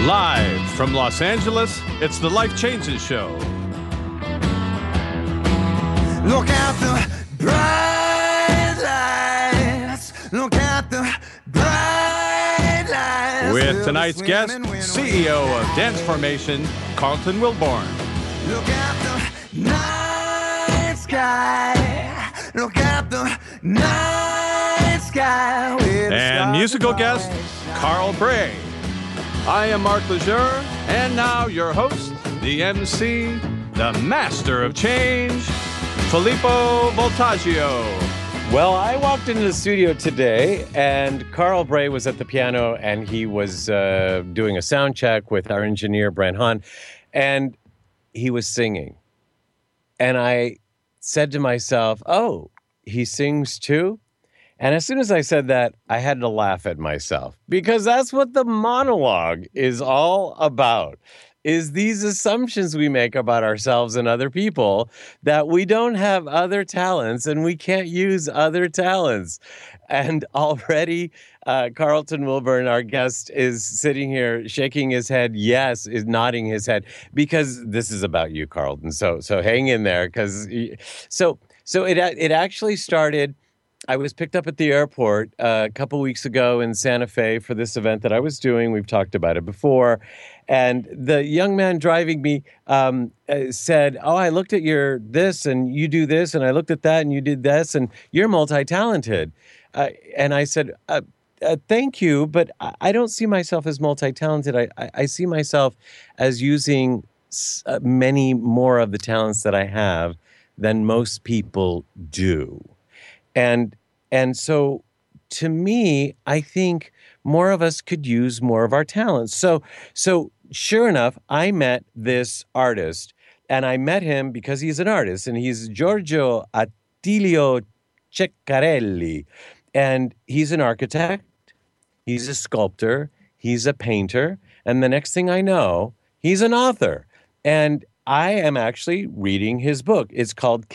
Live from Los Angeles, it's the Life Changes Show. Look at the bright lights. Look at the bright lights. With tonight's guest, CEO of Dance Formation, Carlton Wilborn. Look at the night sky. Look at the night sky. And musical guest, Carl Bray. I am Mark Lejeune, and now your host, the MC, the master of change, Filippo Voltaggio. Well, I walked into the studio today, and Carl Bray was at the piano, and he was doing a sound check with our engineer, Brent Hahn, and he was singing. And I said to myself, oh, he sings too? And as soon as I said that, I had to laugh at myself, because that's what the monologue is all about, is these assumptions we make about ourselves and other people that we don't have other talents and we can't use other talents. And already Carlton Wilborn, our guest, is sitting here shaking his head, yes, is nodding his head, because this is about you, Carlton. So hang in there, because so it actually started. I was picked up at the airport a couple weeks ago in Santa Fe for this event that I was doing. We've talked about it before. And the young man driving me said, oh, I looked at your this and you do this, and I looked at that and you did this, and you're multi-talented. And I said, thank you, but I don't see myself as multi-talented. I see myself as using many more of the talents that I have than most people do. And so to me, I think more of us could use more of our talents. So sure enough, I met this artist, and I met him because he's an artist, and he's Giorgio Attilio Ceccarelli. And he's an architect, he's a sculptor, he's a painter, and the next thing I know, he's an author. And I am actually reading his book. It's called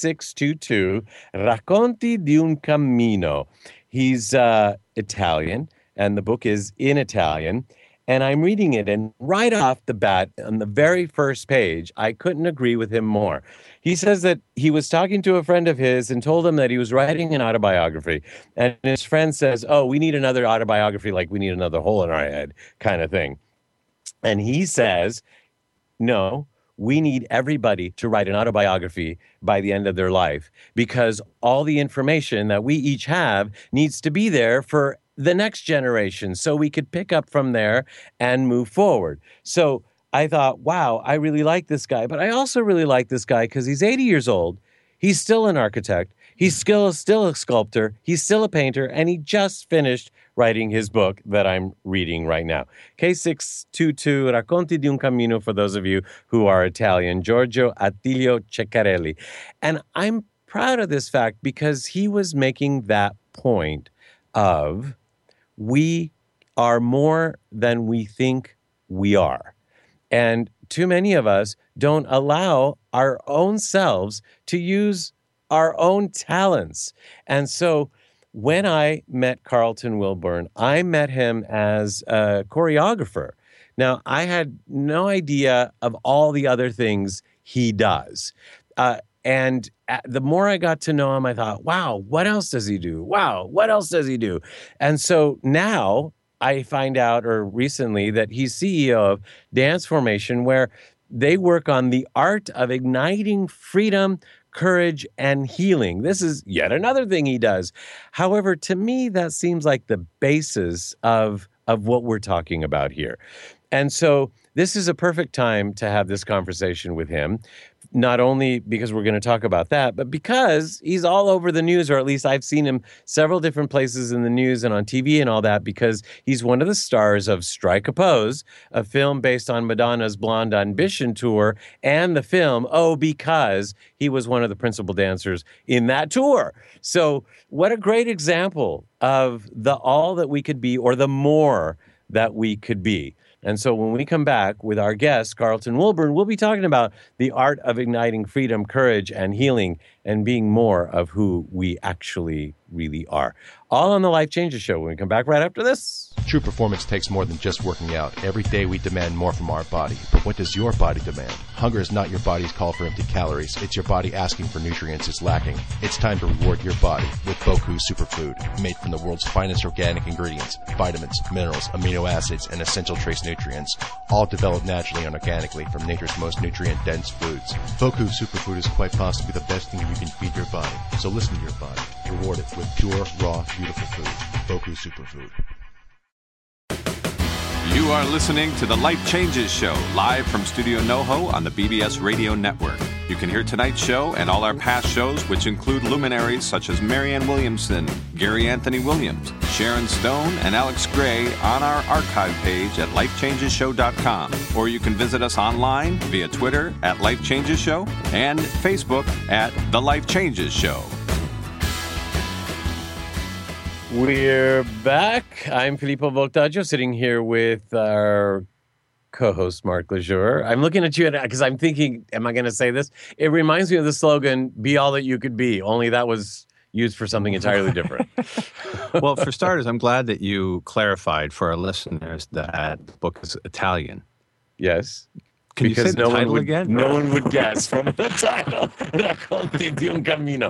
K622, Racconti di un Cammino. He's Italian, and the book is in Italian. And I'm reading it, and right off the bat, on the very first page, I couldn't agree with him more. He says that he was talking to a friend of his and told him that he was writing an autobiography. And his friend says, oh, we need another autobiography, like we need another hole in our head kind of thing. And he says, no, we need everybody to write an autobiography by the end of their life, because all the information that we each have needs to be there for the next generation, so we could pick up from there and move forward. So I thought, wow, I really like this guy. But I also really like this guy because he's 80 years old. He's still an architect. He's still a sculptor. He's still a painter. And he just finished writing his book that I'm reading right now. K622, Racconti di un Cammino, for those of you who are Italian, Giorgio Attilio Ceccarelli. And I'm proud of this fact because he was making that point of we are more than we think we are. And too many of us don't allow our own selves to use our own talents. And so when I met Carlton Wilborn, I met him as a choreographer. Now, I had no idea of all the other things he does. And the more I got to know him, I thought, wow, what else does he do? Wow, what else does he do? And so now I find out, or recently, that he's CEO of Dance Formation, where they work on the art of igniting freedom, courage, and healing. This is yet another thing he does. However, to me, that seems like the basis of what we're talking about here. And so this is a perfect time to have this conversation with him, not only because we're going to talk about that, but because he's all over the news, or at least I've seen him several different places in the news and on TV and all that, because he's one of the stars of Strike a Pose, a film based on Madonna's Blonde Ambition tour, and the film, Oh, because he was one of the principal dancers in that tour. So what a great example of the all that we could be, or the more that we could be. And so when we come back with our guest, Carlton Wilborn, we'll be talking about the art of igniting freedom, courage, and healing, and being more of who we actually really are. All on the Life Changes Show when we come back right after this. True performance takes more than just working out. Every day we demand more from our body. But what does your body demand? Hunger is not your body's call for empty calories. It's your body asking for nutrients it's lacking. It's time to reward your body with Boku Superfood, made from the world's finest organic ingredients, vitamins, minerals, amino acids, and essential trace nutrients, all developed naturally and organically from nature's most nutrient-dense foods. Boku Superfood is quite possibly the best thing you can feed your body. So listen to your body. Reward it with pure, raw, beautiful food. Boku Superfood. You are listening to The Life Changes Show, live from Studio NoHo on the BBS Radio Network. You can hear tonight's show and all our past shows, which include luminaries such as Marianne Williamson, Gary Anthony Williams, Sharon Stone, and Alex Gray on our archive page at lifechangeshow.com. Or you can visit us online via Twitter at Life Changes Show and Facebook at The Life Changes Show. We're back. I'm Filippo Voltaggio, sitting here with our co-host, Mark Lejeune. I'm looking at you because I'm thinking, am I going to say this? It reminds me of the slogan, be all that you could be, only that was used for something entirely different. Well, for starters, I'm glad that you clarified for our listeners that the book is Italian. Yes. Can you say the title again? No one would guess from the title. Racconti di un cammino.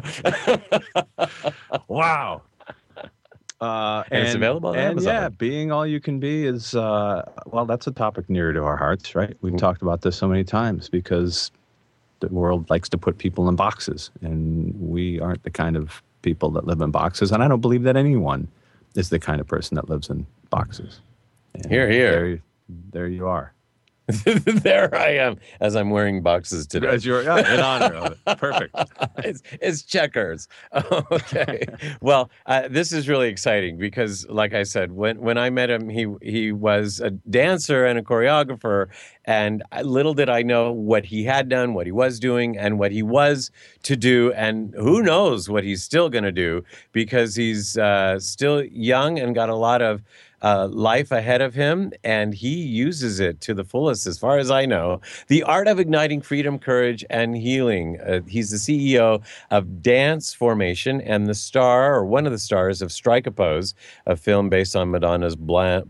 Wow. And it's available on Amazon. Amazon. Yeah, being all you can be is, well, that's a topic near to our hearts, right? We've talked about this so many times because the world likes to put people in boxes, and we aren't the kind of people that live in boxes, and I don't believe that anyone is the kind of person that lives in boxes. And Here, here. There you are. There I am, as I'm wearing boxes today. As you're, in honor of it. Perfect. It's checkers. Okay. Well, this is really exciting because, like I said, when I met him, he was a dancer and a choreographer, and little did I know what he had done, what he was doing, and what he was to do, and who knows what he's still going to do because he's still young and got a lot of life ahead of him, and he uses it to the fullest, as far as I know. The Art of Igniting Freedom, Courage, and Healing. He's the CEO of Dance Formation and the star, or one of the stars, of Strike a Pose, a film based on Madonna's Blonde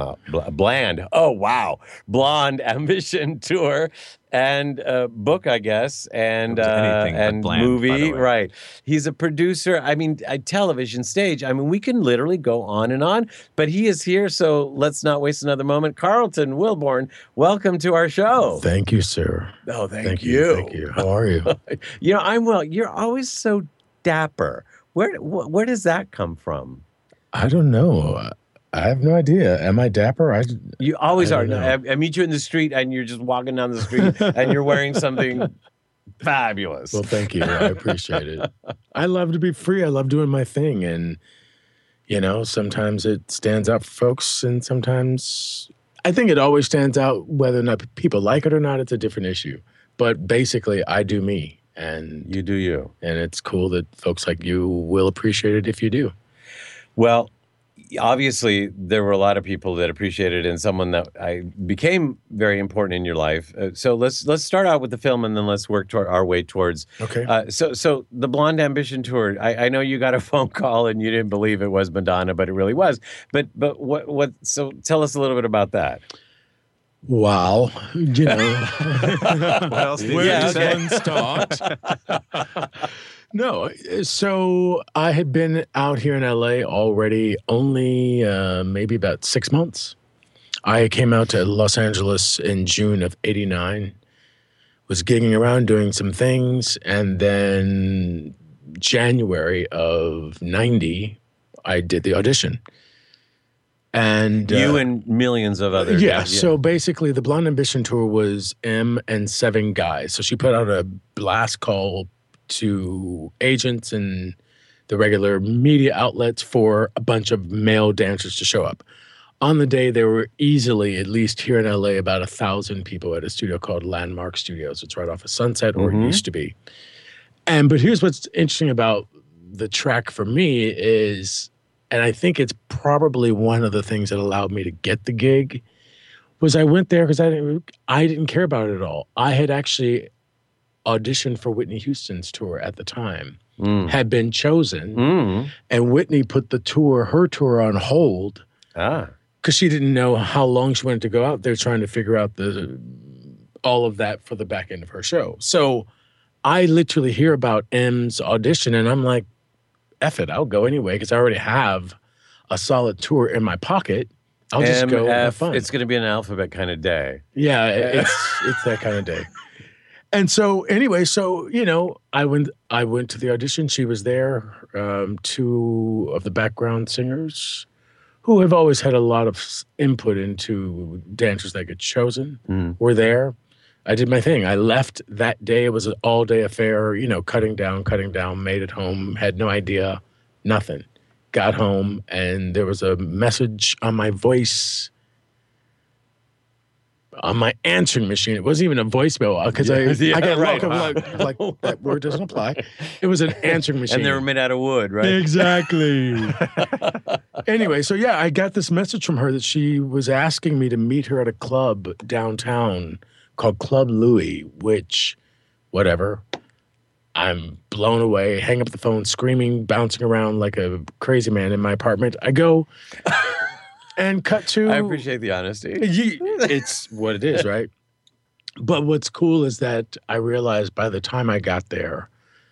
Ambition tour. And book, I guess, and bland, movie, right? He's a producer. I mean, television, stage. I mean, we can literally go on and on. But he is here, so let's not waste another moment. Carlton Wilborn, welcome to our show. Thank you, sir. Oh, thank you. Thank you. How are you? I'm well. You're always so dapper. Where does that come from? I don't know. I have no idea. Am I dapper? You always are. know. I meet you in the street, and you're just walking down the street, and you're wearing something fabulous. Well, thank you. I appreciate it. I love to be free. I love doing my thing. And, sometimes it stands out for folks, and sometimes I think it always stands out. Whether or not people like it or not, it's a different issue. But basically, I do me. And You do you. And it's cool that folks like you will appreciate it if you do. Well, obviously, there were a lot of people that appreciated it, and someone that became very important in your life. So let's start out with the film, and then let's work our way towards. Okay. So the Blonde Ambition tour. I know you got a phone call and you didn't believe it was Madonna, but it really was. But what? So tell us a little bit about that. Wow. What else did you say? one start? No, so I had been out here in LA already only maybe about 6 months. I came out to Los Angeles in June of '89, was gigging around doing some things, and then January of '90, I did the audition. And You and millions of others. yeah, so basically the Blonde Ambition tour was M and 7 guys. So she put out a blast call to agents and the regular media outlets for a bunch of male dancers to show up. On the day, there were easily, at least here in LA, about 1,000 people at a studio called Landmark Studios. It's right off of Sunset, or it used to be. But here's what's interesting about the track for me is, and I think it's probably one of the things that allowed me to get the gig, was I went there because I didn't care about it at all. I had actually auditioned for Whitney Houston's tour at the time. had been chosen, and Whitney put her tour on hold because she didn't know how long she wanted to go out there trying to figure out all of that for the back end of her show. So I literally hear about M's audition, and I'm like, F it, I'll go anyway because I already have a solid tour in my pocket. I'll just go and have fun. It's going to be an alphabet kind of day. Yeah, it's that kind of day. And so anyway, I went to the audition. She was there. Two of the background singers who have always had a lot of input into dancers that get chosen were there. I did my thing. I left that day. It was an all-day affair, cutting down, made it home, had no idea, nothing. Got home, and there was a message on my voice, on my answering machine. It wasn't even a voicemail because I got right. like that word doesn't apply. It was an answering machine. And they were made out of wood, right? Exactly. Anyway, so I got this message from her that she was asking me to meet her at a club downtown called Club Louie, which, whatever. I'm blown away, hang up the phone, screaming, bouncing around like a crazy man in my apartment. I go and cut to... I appreciate the honesty. It's what it is, right? But what's cool is that I realized by the time I got there,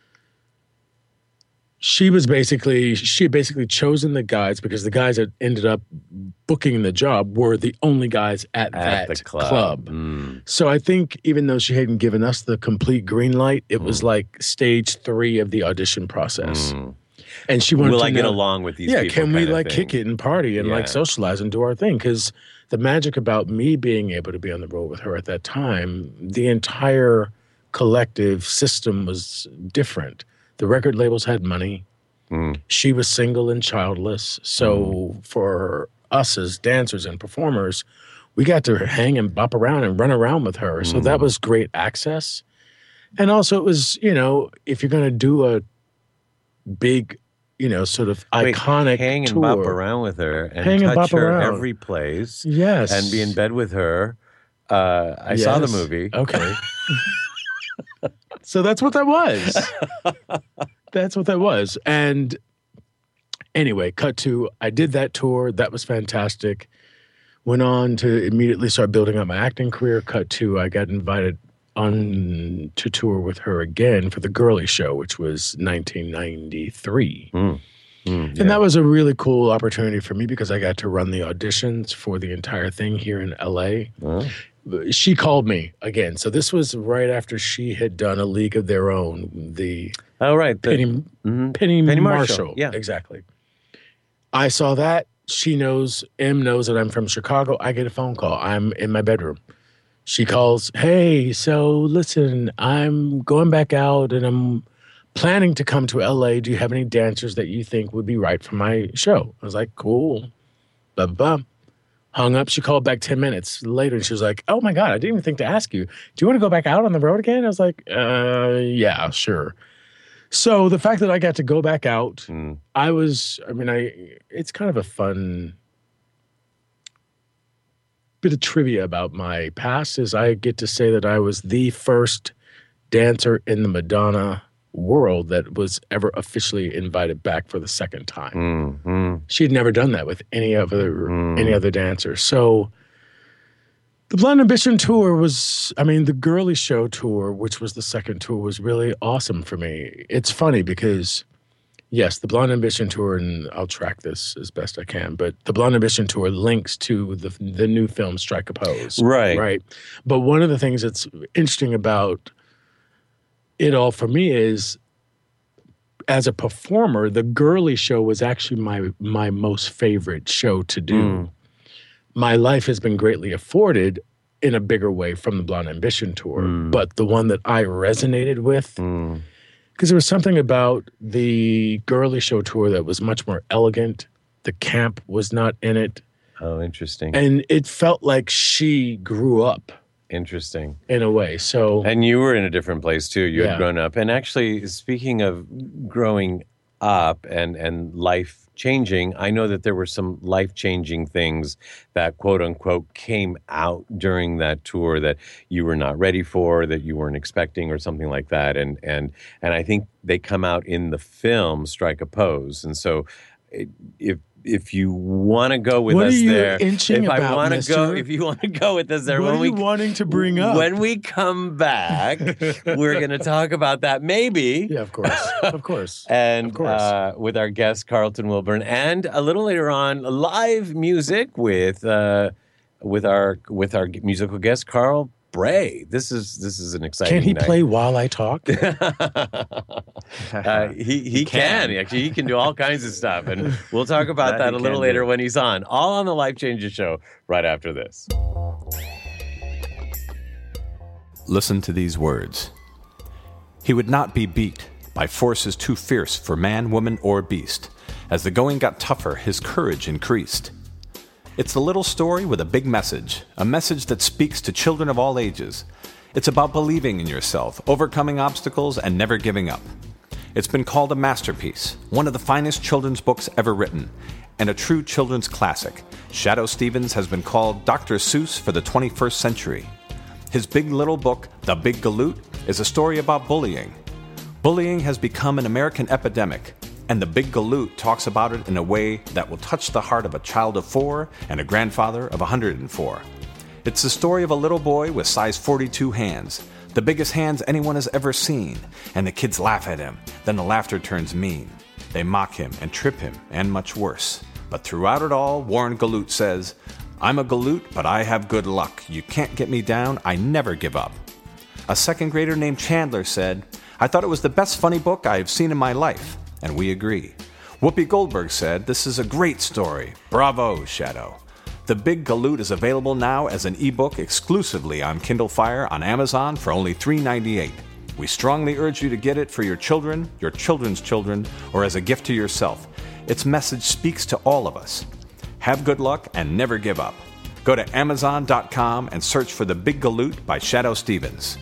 she had basically chosen the guys because the guys that ended up booking the job were the only guys at that club. So I think even though she hadn't given us the complete green light, it was like stage 3 of the audition process. And she wanted to get along with these people? Yeah, can we kick it and party and socialize and do our thing? Because the magic about me being able to be on the road with her at that time, the entire collective system was different. The record labels had money. She was single and childless. So for us as dancers and performers, we got to hang and bop around and run around with her. So that was great access. And also it was, if you're going to do a big, sort of iconic hang and tour, bop around with her and touch her every place. Yes. And be in bed with her. I saw the movie. Okay. So that's what that was. That's what that was. And anyway, cut to, I did that tour. That was fantastic. Went on to immediately start building up my acting career. Cut to, I got invited on to tour with her again for The Girly Show, which was 1993. And that was a really cool opportunity for me because I got to run the auditions for the entire thing here in LA. She called me again. So this was right after she had done A League of Their Own, Penny Marshall. Yeah, exactly. I saw that. M knows that I'm from Chicago. I get a phone call. I'm in my bedroom. She calls, hey, so listen, I'm going back out and I'm planning to come to LA. Do you have any dancers that you think would be right for my show? I was like, cool. Blah, blah, blah. Hung up. She called back 10 minutes later and she was like, oh my God, I didn't even think to ask you. Do you want to go back out on the road again? I was like, yeah, sure. So the fact that I got to go back out, it's kind of a fun bit of trivia about my past is I get to say that I was the first dancer in the Madonna world that was ever officially invited back for the second time. She had never done that with any other dancer. So the Blonde Ambition tour was, the Girly Show tour, which was the second tour, was really awesome for me. It's funny because, yes, the Blonde Ambition tour, and I'll track this as best I can, but the Blonde Ambition tour links to the new film Strike a Pose. Right. But one of the things that's interesting about it all for me is, as a performer, the Girly Show was actually my most favorite show to do. My life has been greatly afforded in a bigger way from the Blonde Ambition tour, but the one that I resonated with, because there was something about the Girly Show tour that was much more elegant. The camp was not in it. Oh, interesting. And it felt like she grew up. Interesting. In a way. So, and you were in a different place too. You had grown up. And actually, speaking of growing up and life changing, I know that there were some life changing things that quote unquote came out during that tour that you were not ready for, that you weren't expecting, or something like that. And I think they come out in the film Strike a Pose. And so if you want to go with What us are you there, inching if I about, want to go, mister? if you want to go with us there, What are you wanting to bring up? when we come back, we're going to talk about that maybe. Yeah, of course. Of course. And Of course. with our guest Carlton Wilburn, and a little later on, live music with our musical guest Carl Bray. This is an exciting. Can he night. play while I talk? He can. Actually, he can do all kinds of stuff, and we'll talk about that a little later when he's on. All on the Life Changes show right after this. Listen to these words. He would not be beat by forces too fierce for man, woman, or beast. As the going got tougher, his courage increased. It's a little story with a big message, a message that speaks to children of all ages. It's about believing in yourself, overcoming obstacles, and never giving up. It's been called a masterpiece, one of the finest children's books ever written, and a true children's classic. Shadoe Stevens has been called Dr. Seuss for the 21st century. His big little book, The Big Galoot, is a story about bullying. Bullying has become an American epidemic, and The Big Galoot talks about it in a way that will touch the heart of a child of 4 and a grandfather of 104. It's the story of a little boy with size 42 hands, the biggest hands anyone has ever seen, and the kids laugh at him. Then the laughter turns mean. They mock him and trip him, and much worse. But throughout it all, Warren Galoot says, "I'm a Galoot, but I have good luck. You can't get me down. I never give up." A second grader named Chandler said, "I thought it was the best funny book I have seen in my life." And we agree. Whoopi Goldberg said, "This is a great story. Bravo, Shadoe." The Big Galoot is available now as an ebook exclusively on Kindle Fire on Amazon for only $3.98. We strongly urge you to get it for your children, your children's children, or as a gift to yourself. Its message speaks to all of us. Have good luck and never give up. Go to Amazon.com and search for The Big Galoot by Shadoe Stevens.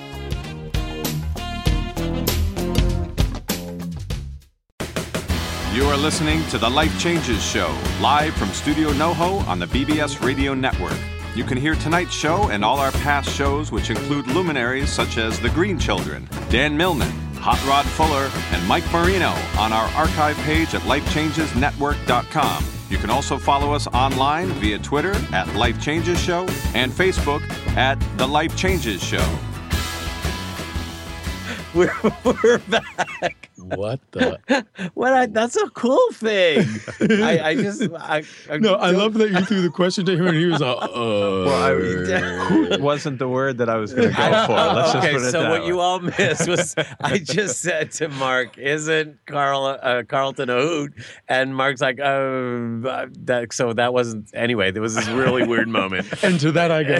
You are listening to The Life Changes Show, live from Studio NoHo on the BBS Radio Network. You can hear tonight's show and all our past shows, which include luminaries such as The Green Children, Dan Millman, Hot Rod Fuller, and Mike Marino on our archive page at lifechangesnetwork.com. You can also follow us online via Twitter at Life Changes Show and Facebook at The Life Changes Show. We're back. What the? That's a cool thing. I love that you threw the question to him and he was like, Wasn't the word that I was going to go for. Let's just put it so that what way. you all missed was I just said to Mark, "Isn't Carlton a hoot?" And Mark's like, so that wasn't. Anyway, there was this really weird moment. and to that I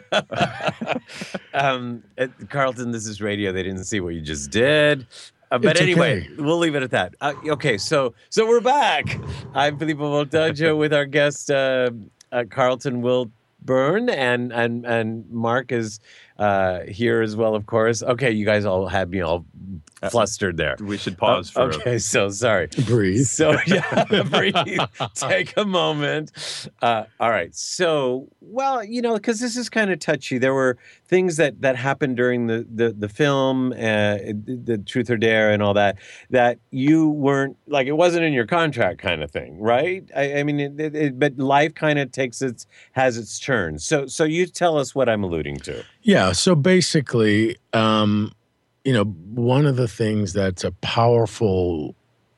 go, Carlton, this is radio. They didn't see what you just did. But It's anyway, okay. we'll leave it at that. Okay, so we're back. I'm Filippo Voltaggio with our guest Carlton Wilburn, and Mark is here as well, of course. Okay, you guys all had me all flustered there. We should pause for Okay, so sorry. breathe. So yeah, breathe. Take a moment. All right. So, well, because this is kind of touchy. There were things that happened during the film, the Truth or Dare, and all that you weren't like. It wasn't in your contract, kind of thing, right? I mean, but life kind of has its turn. So you tell us what I'm alluding to. Yeah. So basically, one of the things that's a powerful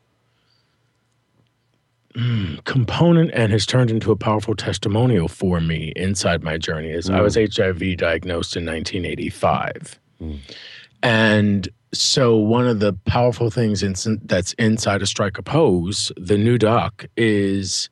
component and has turned into a powerful testimonial for me inside my journey is I was HIV diagnosed in 1985. And so one of the powerful things that's inside of Strike a Pose, the new doc, is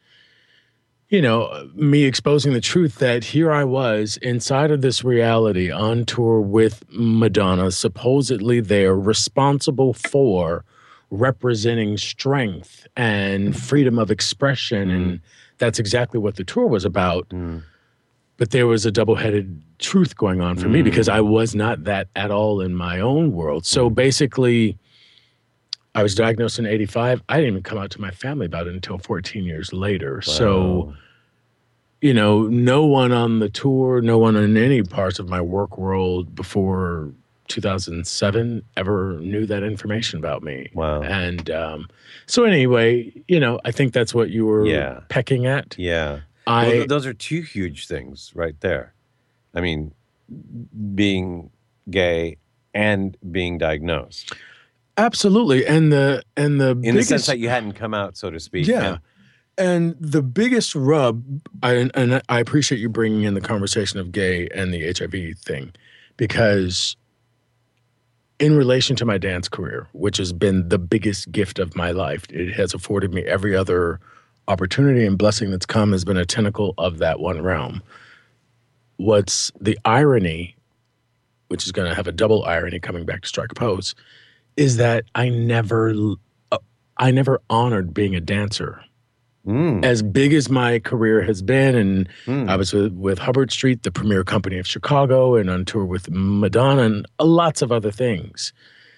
me exposing the truth that here I was inside of this reality on tour with Madonna, supposedly they're responsible for representing strength and freedom of expression. And that's exactly what the tour was about. But there was a double-headed truth going on for me because I was not that at all in my own world. So basically, I was diagnosed in 85. I didn't even come out to my family about it until 14 years later. So, you know, no one on the tour, no one in any parts of my work world before 2007 ever knew that information about me. Wow. And so anyway, you know, I think that's what you were pecking at. Yeah. Well, those are two huge things right there. I mean, being gay and being diagnosed. Absolutely. And the In biggest, the sense that you hadn't come out, so to speak. Yeah. And the biggest rub, and I appreciate you bringing in the conversation of gay and the HIV thing, because in relation to my dance career, which has been the biggest gift of my life, it has afforded me every other opportunity and blessing that's come has been a tentacle of that one realm. What's the irony, which is going to have a double irony coming back to Strike a Pose, is that I never honored being a dancer. As big as my career has been, and I was with Hubbard Street, the premier company of Chicago, and on tour with Madonna and lots of other things.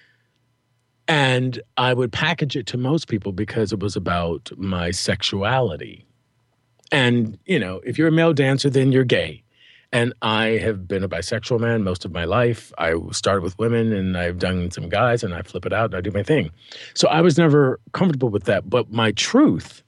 And I would package it to most people because it was about my sexuality. And, you know, if you're a male dancer, then you're gay. And I have been a bisexual man most of my life. I started with women, and I've done some guys, and I flip it out, and I do my thing. So I was never comfortable with that. But my truth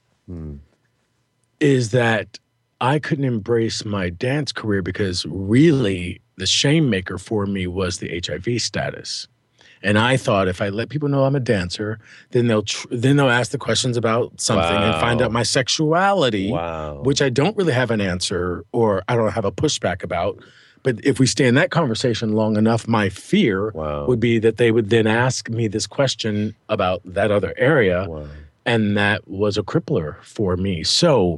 is that I couldn't embrace my dance career because really the shame maker for me was the HIV status. And I thought if I let people know I'm a dancer, then they'll ask the questions about something and find out my sexuality, which I don't really have an answer or I don't have a pushback about. But if we stay in that conversation long enough, my fear would be that they would then ask me this question about that other area. And that was a crippler for me. So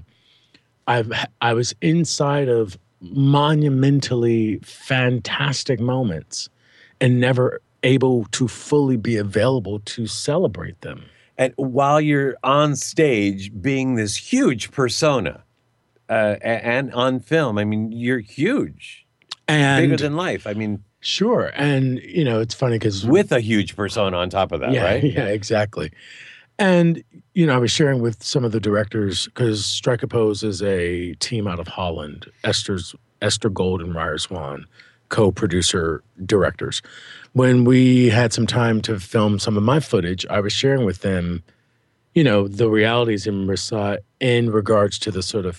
I was inside of monumentally fantastic moments and never able to fully be available to celebrate them. And while you're on stage being this huge persona and on film, I mean, you're huge. And bigger than life. I mean, sure. And, you know, it's funny because with a huge persona on top of that, right? Yeah, exactly. And, you know, I was sharing with some of the directors because Strike a Pose is a team out of Holland, Esther Gold and Ryer Swan, co-producer directors. When we had some time to film some of my footage, I was sharing with them, you know, the realities in regards to the sort of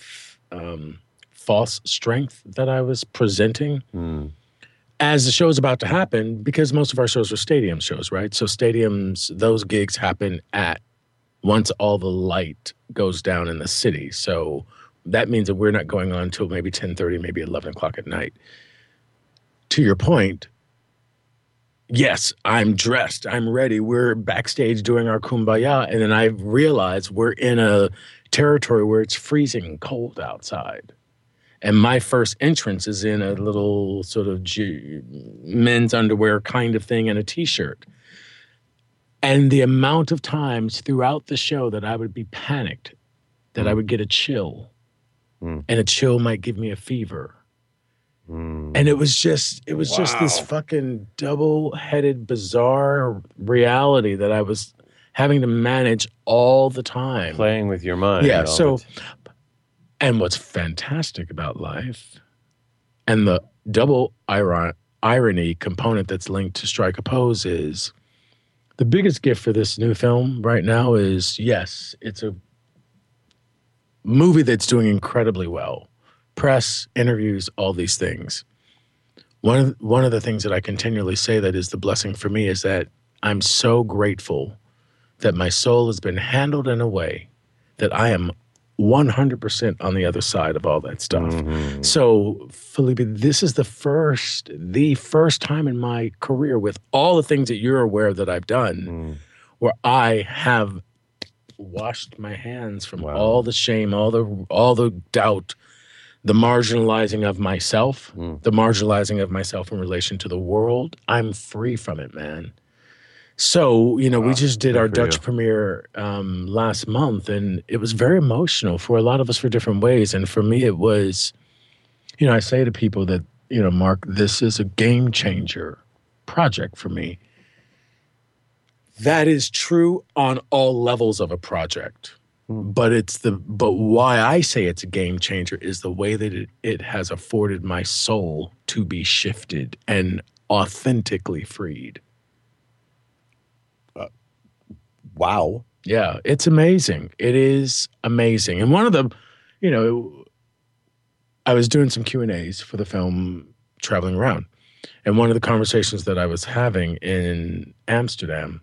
false strength that I was presenting. As the show's about to happen, because most of our shows are stadium shows, right? So stadiums, those gigs happen at once all the light goes down in the city. So that means that we're not going on until maybe 10:30, maybe 11 o'clock at night. To your point, yes, I'm dressed, I'm ready. We're backstage doing our kumbaya. And then I realize we're in a territory where it's freezing cold outside. And my first entrance is in a little sort of men's underwear kind of thing and a T-shirt. And the amount of times throughout the show that I would be panicked, that I would get a chill, and a chill might give me a fever. And it was just this fucking double-headed, bizarre reality that I was having to manage all the time. Playing with your mind. Yeah, so... And what's fantastic about life and the double irony component that's linked to Strike a Pose is the biggest gift for this new film right now is, yes, it's a movie that's doing incredibly well. Press, interviews, all these things. One of the things that I continually say that is the blessing for me is that I'm so grateful that my soul has been handled in a way that I am 100% on the other side of all that stuff. So, Felipe, this is the first time in my career with all the things that you're aware that I've done where I have washed my hands from all the shame, all the doubt, the marginalizing of myself, the marginalizing of myself in relation to the world. I'm free from it, man. So, you know, we just did our Dutch premiere last month, and it was very emotional for a lot of us for different ways. And for me, it was, you know, I say to people that, you know, Mark, this is a game changer project for me. That is true on all levels of a project. But why I say it's a game changer is the way that it has afforded my soul to be shifted and authentically freed. Wow. Yeah, it's amazing. It is amazing. And one of the, I was doing some Q&As for the film Traveling Around. And one of the conversations that I was having in Amsterdam.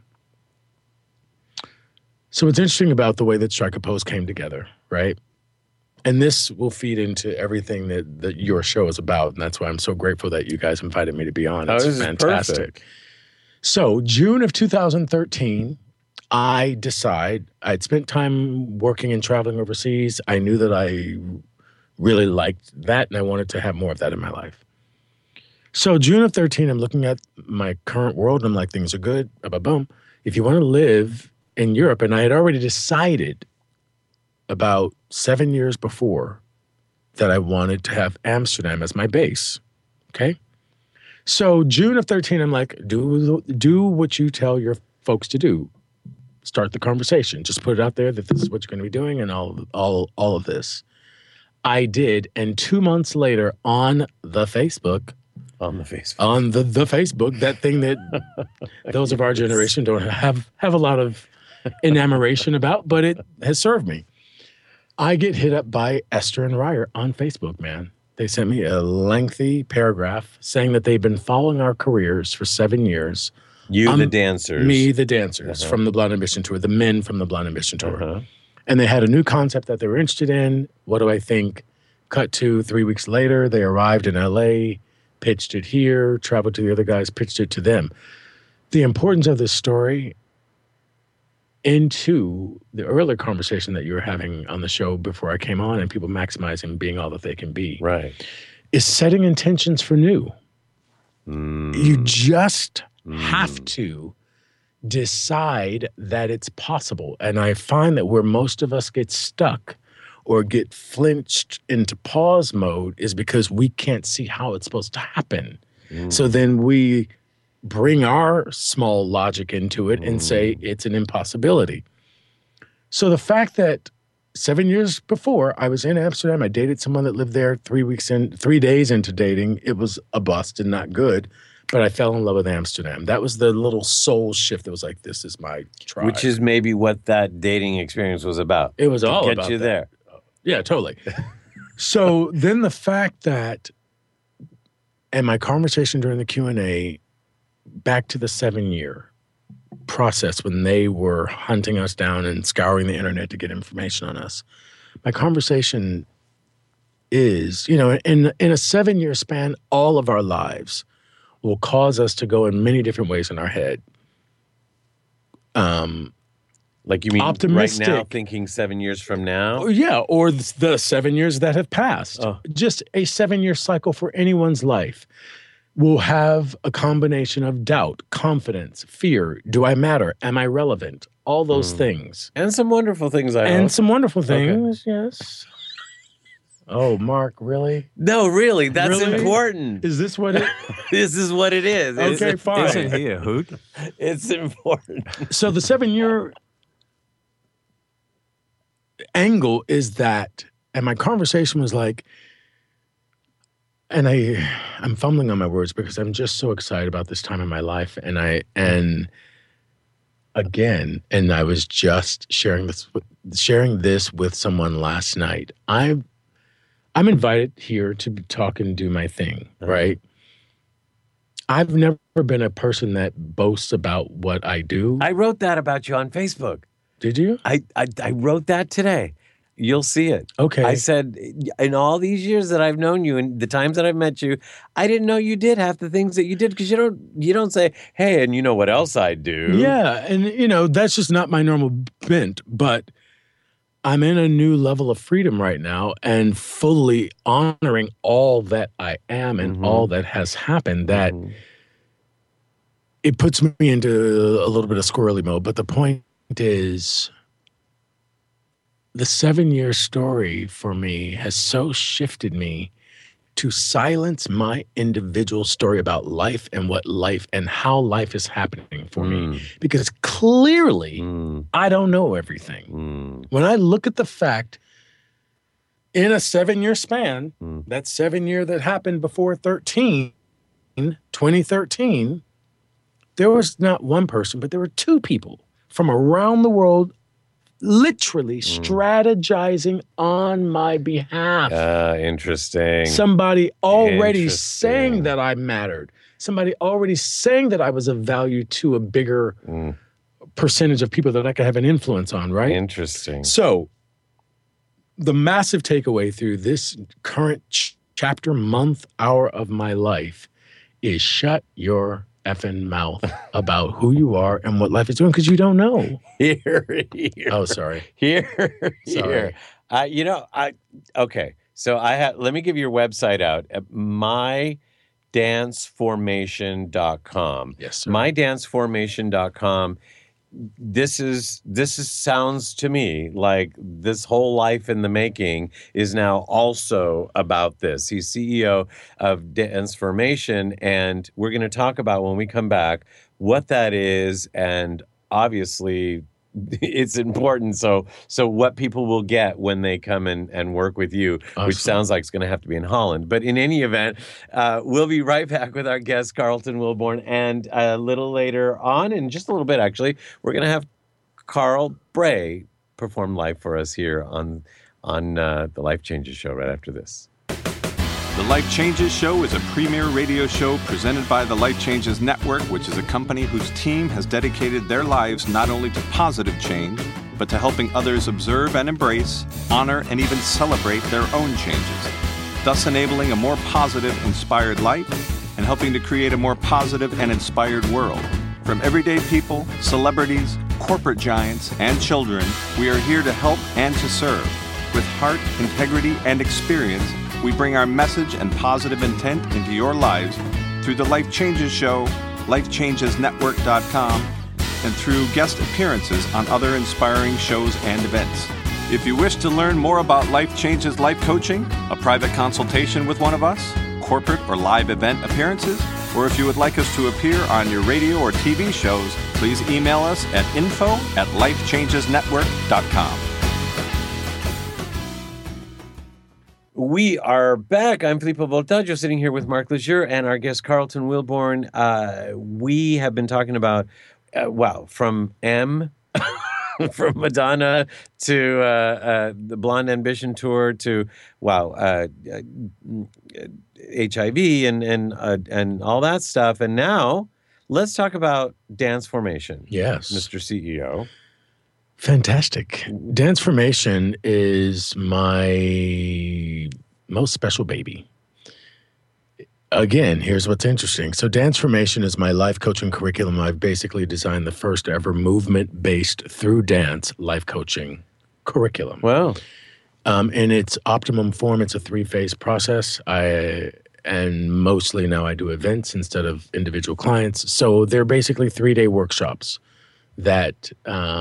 So what's interesting about the way that Strike a Pose came together, right? And this will feed into everything that your show is about. And that's why I'm so grateful that you guys invited me to be on. It's this is fantastic. perfect. So June of 2013, I'd spent time working and traveling overseas. I knew that I really liked that and I wanted to have more of that in my life. So June of 13, I'm looking at my current world and I'm like, things are good, boom. If you want to live in Europe, and I had already decided about 7 years before that I wanted to have Amsterdam as my base, okay? So June of 13, I'm like, do what you tell your folks to do. Start the conversation. Just put it out there that this is what you're going to be doing and all of this. I did, and 2 months later on the Facebook, On the Facebook. on the Facebook, that thing that those of our generation don't have a lot of enamoration about, but it has served me. I get hit up by Esther and Ryer on Facebook, man. They sent me a lengthy paragraph saying that they've been following our careers for 7 years. The dancers. Me, the dancers from the Blonde Ambition Tour, the men from the Blonde Ambition Tour. And they had a new concept that they were interested in. What do I think? Cut to 3 weeks later, they arrived in LA, pitched it here, traveled to the other guys, pitched it to them. The importance of this story into the earlier conversation that you were having on the show before I came on and people maximizing being all that they can be. Right. Is setting intentions for new. You just have to decide that it's possible. And I find that where most of us get stuck or get flinched into pause mode is because we can't see how it's supposed to happen. So then we bring our small logic into it and say it's an impossibility. So the fact that 7 years before I was in Amsterdam, I dated someone that lived there 3 days into dating. It was a bust and not good, but I fell in love with Amsterdam. That was the little soul shift that was like, this is my tribe. Which is maybe what that dating experience was about. It was all to about get you that. there. Yeah, totally. So then the fact that, and my conversation during the Q&A, back to the 7-year process when they were hunting us down and scouring the internet to get information on us. My conversation is, in a 7-year span, all of our lives will cause us to go in many different ways in our head. Like you mean optimistic. Right now, thinking 7 years from now? Yeah, or the 7 years that have passed. Oh. Just a 7-year cycle for anyone's life will have a combination of doubt, confidence, fear. Do I matter? Am I relevant? All those things. And some wonderful things, I hope. And some wonderful things, yes. Oh, Mark, really? No, really, that's Really? important. Is this what it... This is what it is. Okay, fine. Isn't he a hoot? It's important. So the 7-year angle is that, and my conversation was like, and I'm fumbling on my words because I'm just so excited about this time in my life. And I was just sharing this with someone last night. I'm invited here to talk and do my thing, right? I've never been a person that boasts about what I do. I wrote that about you on Facebook. Did you? I wrote that today. You'll see it. Okay. I said, in all these years that I've known you and the times that I've met you, I didn't know you did half the things that you did because you don't say, hey, and you know what else I do? Yeah, and that's just not my normal bent, but I'm in a new level of freedom right now and fully honoring all that I am and all that has happened, that it puts me into a little bit of squirrely mode. But the point is, the 7-year story for me has so shifted me to silence my individual story about life and what life and how life is happening for me. Because clearly, I don't know everything. When I look at the fact in a 7-year span, that 7 year that happened before 2013, there was not one person, but there were 2 people from around the world literally strategizing on my behalf. Interesting. Somebody already saying that I mattered. Somebody already saying that I was of value to a bigger percentage of people that I could have an influence on, right? Interesting. So the massive takeaway through this current chapter, month, hour of my life is shut your effing mouth about who you are and what life is doing, because you don't know. Here. Oh, sorry. Here. Sorry. Okay. So let me give your website out at mydanceformation.com. Yes, sir. Mydanceformation.com. This sounds to me like this whole life in the making is now also about this. He's CEO of Dance Formation, and we're going to talk about when we come back what that is, and obviously it's important. So what people will get when they come and work with you, Awesome. Which sounds like it's going to have to be in Holland. But in any event, we'll be right back with our guest, Carlton Wilborn. And a little later on, in just a little bit, actually, we're going to have Carl Bray perform live for us here on the Life Changes Show right after this. The Life Changes Show is a premier radio show presented by the Life Changes Network, which is a company whose team has dedicated their lives not only to positive change, but to helping others observe and embrace, honor, and even celebrate their own changes, thus enabling a more positive, inspired life and helping to create a more positive and inspired world. From everyday people, celebrities, corporate giants, and children, we are here to help and to serve. With heart, integrity, and experience, we bring our message and positive intent into your lives through the Life Changes Show, lifechangesnetwork.com, and through guest appearances on other inspiring shows and events. If you wish to learn more about Life Changes Life Coaching, a private consultation with one of us, corporate or live event appearances, or if you would like us to appear on your radio or TV shows, please email us at info@lifechangesnetwork.com. We are back. I'm Filippo Voltaggio, sitting here with Mark Lejeune and our guest, Carlton Wilborn. We have been talking about, from from Madonna to the Blonde Ambition Tour to, HIV and all that stuff. And now let's talk about Dance Formation. Yes. Mr. CEO. Fantastic. Dance Formation is my most special baby. Again, here's what's interesting. So Dance Formation is my life coaching curriculum. I've basically designed the first ever movement-based through dance life coaching curriculum. Wow. In its optimum form, it's a 3-phase process. And mostly now I do events instead of individual clients. So they're basically 3-day workshops that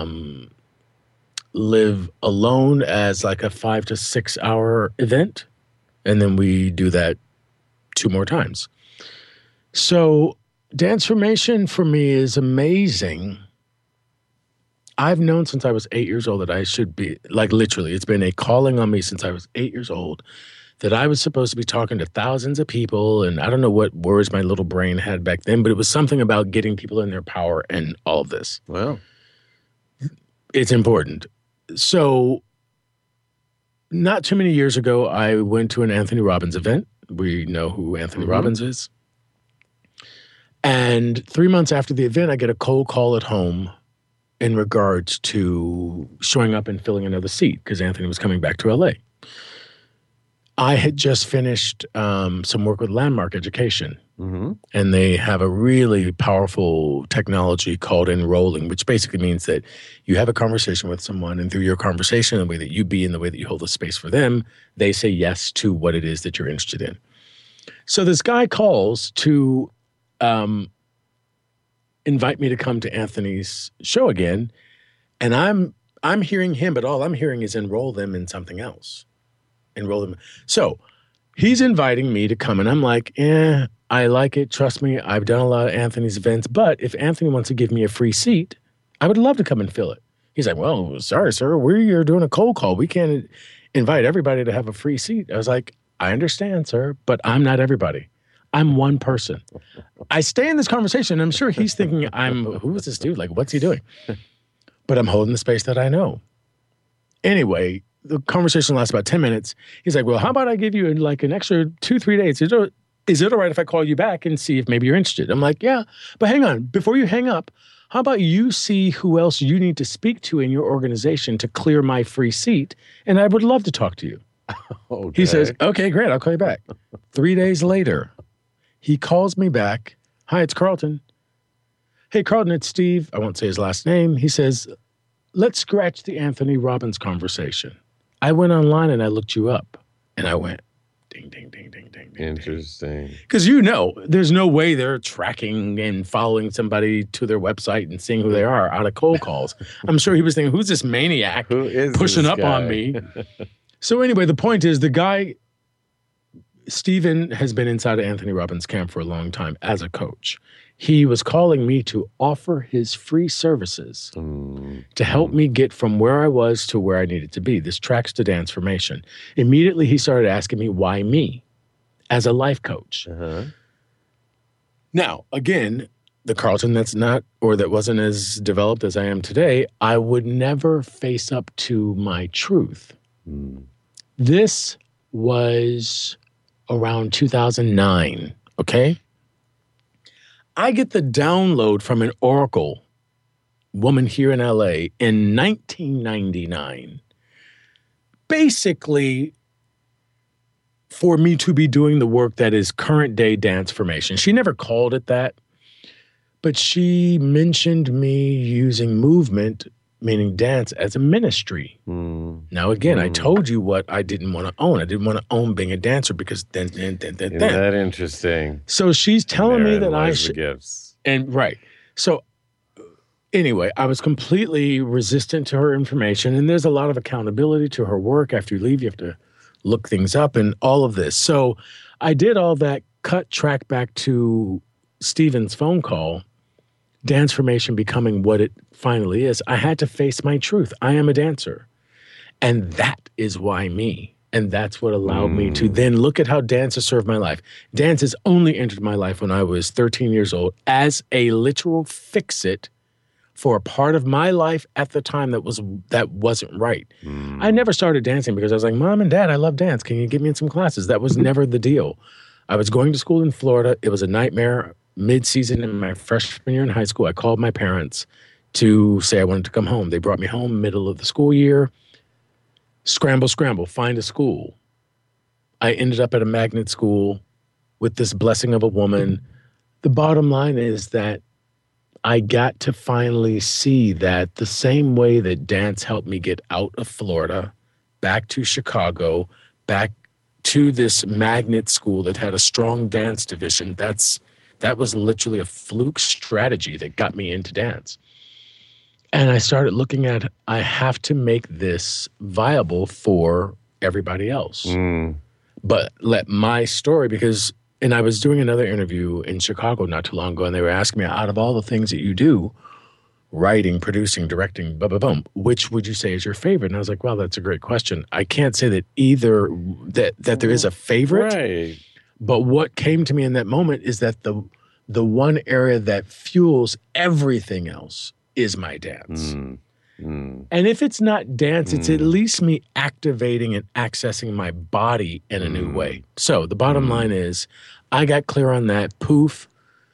live alone as like a 5 to 6 hour event. And then we do that 2 more times. So Dance Formation for me is amazing. I've known since I was 8 years old that I should be, like literally, it's been a calling on me since I was 8 years old that I was supposed to be talking to thousands of people. And I don't know what words my little brain had back then, but it was something about getting people in their power and all of this. Wow. It's important. So not too many years ago, I went to an Anthony Robbins event. We know who Anthony Robbins is. And 3 months after the event, I get a cold call at home in regards to showing up and filling another seat because Anthony was coming back to LA. I had just finished some work with Landmark Education. And they have a really powerful technology called enrolling, which basically means that you have a conversation with someone, and through your conversation, the way that you be and the way that you hold a space for them, they say yes to what it is that you're interested in. So this guy calls to invite me to come to Anthony's show again, and I'm hearing him, but all I'm hearing is enroll them in something else. Enroll them. So he's inviting me to come, and I'm like, I like it. Trust me, I've done a lot of Anthony's events, but if Anthony wants to give me a free seat, I would love to come and fill it. He's like, well, sorry, sir, we're doing a cold call. We can't invite everybody to have a free seat. I was like, I understand, sir, but I'm not everybody. I'm one person. I stay in this conversation, and I'm sure he's thinking, who is this dude? Like, what's he doing? But I'm holding the space that I know. Anyway, the conversation lasts about 10 minutes. He's like, well, how about I give you like an extra 2-3 days? Is it all right if I call you back and see if maybe you're interested? I'm like, yeah, but hang on. Before you hang up, how about you see who else you need to speak to in your organization to clear my free seat? And I would love to talk to you. Okay. He says, okay, great. I'll call you back. 3 days later, he calls me back. Hi, it's Carlton. Hey, Carlton, it's Steve. I won't say his last name. He says, let's scratch the Anthony Robbins conversation. I went online and I looked you up. And I went, ding, ding, ding, ding, ding, ding. Interesting. Because there's no way they're tracking and following somebody to their website and seeing who they are out of cold calls. I'm sure he was thinking, who's this maniac Who is pushing this up guy? on me? So anyway, the point is the guy, Steven, has been inside of Anthony Robbins' camp for a long time as a coach. He was calling me to offer his free services to help me get from where I was to where I needed to be. This tracks to Danceformation. Immediately, he started asking me, why me as a life coach? Now, again, the Carlton that wasn't as developed as I am today, I would never face up to my truth. This was around 2009, okay? I get the download from an Oracle woman here in LA in 1999. Basically, for me to be doing the work that is current day Danceformation. She never called it that, but she mentioned me using movement, meaning dance, as a ministry. Now, again, I told you what I didn't want to own. I didn't want to own being a dancer because then. Isn't that interesting? So she's telling me that I the should. gifts. And right. So anyway, I was completely resistant to her information. And there's a lot of accountability to her work. After you leave, you have to look things up and all of this. So I did all that, track back to Steven's phone call, Danceformation becoming what it finally is. I had to face my truth. I am a dancer. And that is why me. And that's what allowed me to then look at how dance has served my life. Dance has only entered my life when I was 13 years old as a literal fix-it for a part of my life at the time that wasn't right. I never started dancing because I was like, Mom and Dad, I love dance. Can you get me in some classes? That was never the deal. I was going to school in Florida. It was a nightmare. Mid-season in my freshman year in high school, I called my parents to say I wanted to come home. They brought me home middle of the school year. Scramble, find a school. I ended up at a magnet school with this blessing of a woman. The bottom line is that I got to finally see that the same way that dance helped me get out of Florida, back to Chicago, back to this magnet school that had a strong dance division, that was literally a fluke strategy that got me into dance. And I started looking at, I have to make this viable for everybody else. But let my story, and I was doing another interview in Chicago not too long ago, and they were asking me, out of all the things that you do, writing, producing, directing, which would you say is your favorite? And I was like, well, that's a great question. I can't say that either, that there is a favorite. Right. But what came to me in that moment is that the one area that fuels everything else is my dance. And if it's not dance, it's at least me activating and accessing my body in a new way. So the bottom line is, I got clear on that. Poof,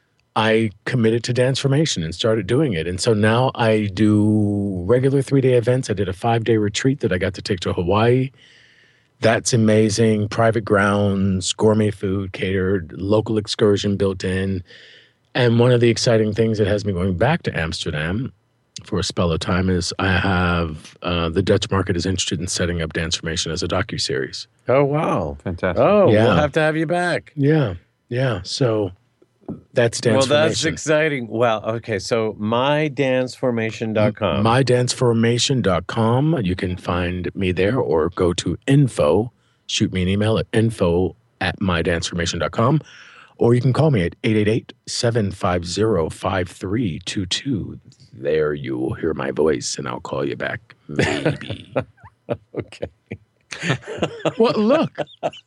I committed to Danceformation and started doing it. And so now I do regular 3-day events. I did a 5-day retreat that I got to take to Hawaii. That's amazing. Private grounds, gourmet food catered, local excursion built in. And one of the exciting things that has me going back to Amsterdam for a spell of time is I have the Dutch market is interested in setting up Danceformation as a docuseries. Oh, wow. Fantastic. Oh, Yeah. we'll have to have you back. Yeah. So that's Danceformation. Well, that's exciting. Well, okay, so mydanceformation.com. mydanceformation.com. You can find me there or go to info, shoot me an email at info at mydanceformation.com. Or you can call me at 888-750-5322. There you will hear my voice, and I'll call you back, maybe. Okay. Well, look.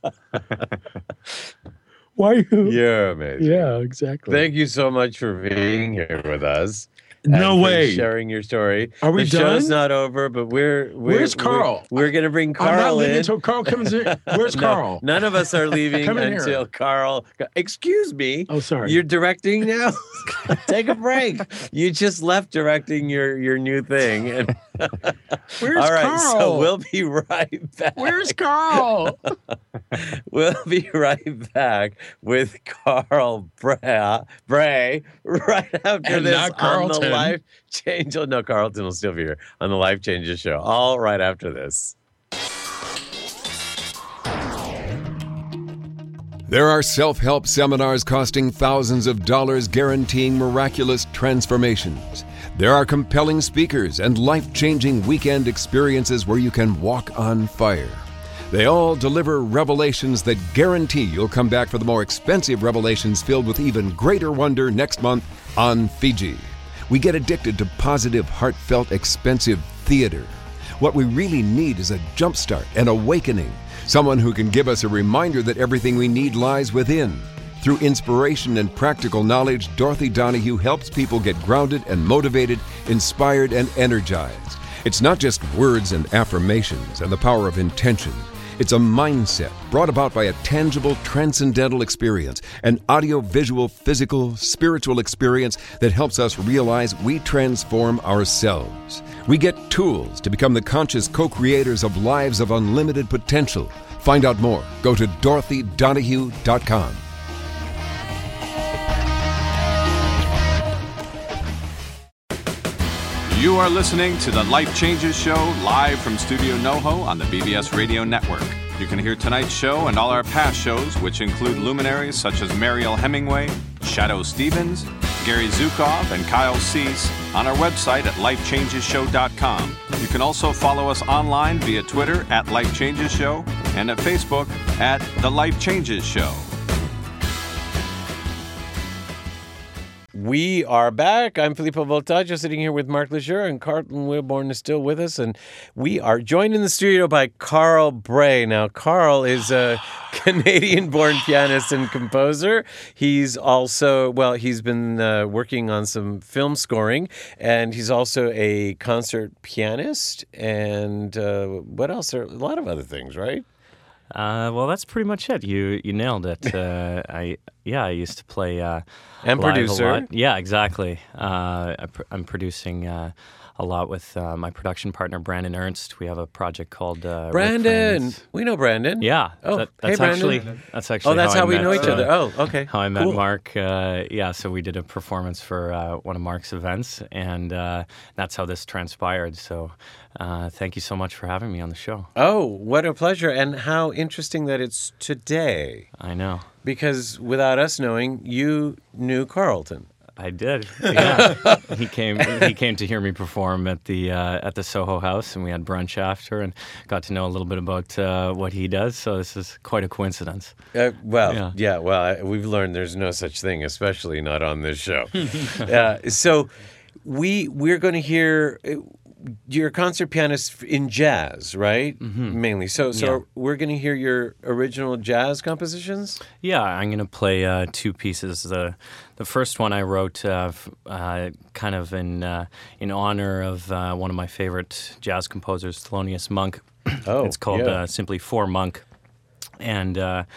Why you? You're amazing. Yeah, exactly. Thank you so much for being here with us. No and for way. sharing your story. Are we the show's done? not over, but Where's Carl? We're going to bring I'm not Carl leaving in. until Carl comes in. Where's No, Carl? none of us are leaving Come in until here. Carl. Excuse me. Oh, sorry. You're directing now? Take a break. You just left directing your new thing. And Where's all right, Carl? so we'll be right back. Where's Carl? We'll be right back with Carl Bray right after And this not on the Carlton. Life Change. Oh, no, Carlton will still be here on the Life Changes show. All right after this. There are self-help seminars costing thousands of dollars guaranteeing miraculous transformations. There are compelling speakers and life-changing weekend experiences where you can walk on fire. They all deliver revelations that guarantee you'll come back for the more expensive revelations filled with even greater wonder next month on Fiji. We get addicted to positive, heartfelt, expensive theater. What we really need is a jumpstart, an awakening, someone who can give us a reminder that everything we need lies within. Through inspiration and practical knowledge, Dorothy Donahue helps people get grounded and motivated, inspired and energized. It's not just words and affirmations and the power of intention. It's a mindset brought about by a tangible, transcendental experience, an audio-visual, physical, spiritual experience that helps us realize we transform ourselves. We get tools to become the conscious co-creators of lives of unlimited potential. Find out more. Go to DorothyDonahue.com. You are listening to the Life Changes Show live from Studio NoHo on the BBS Radio Network. You can hear tonight's show and all our past shows, which include luminaries such as Mariel Hemingway, Shadow Stevens, Gary Zukoff, and Kyle Cease on our website at lifechangesshow.com. You can also follow us online via Twitter at Life Changes Show and at Facebook at The Life Changes Show. We are back. I'm Filippo Voltaggio, sitting here with Mark Lejeune, and Carlton Wilborn is still with us. And we are joined in the studio by Carl Bray. Now, Carl is a Canadian-born pianist and composer. He's also, well, he's been working on some film scoring, and he's also a concert pianist. And what else? There are a lot of other things, right? Well, that's pretty much it. You nailed it. I used to play And live producer. a lot. Yeah, exactly. I'm producing a lot with my production partner Brandon Ernst. We have a project called Rick Brandon. Franz. We know Brandon. Yeah. Oh, that's hey, Brandon. actually. Oh, that's how we I know met, each other. Oh, okay. How I met Cool. Mark. So we did a performance for one of Mark's events, and that's how this transpired. So thank you so much for having me on the show. Oh, what a pleasure. And how interesting that it's today. I know. Because without us knowing, you knew Carlton. I did. Yeah. He came to hear me perform at the Soho House, and we had brunch after, and got to know a little bit about what he does. So this is quite a coincidence. We've learned there's no such thing, especially not on this show. So we're going to hear. You're a concert pianist in jazz, right? Mm-hmm. Mainly. So Yeah. we're going to hear your original jazz compositions? Yeah, I'm going to play two pieces. The first one I wrote kind of in honor of one of my favorite jazz composers, Thelonious Monk. Oh, it's called yeah. simply For Monk, and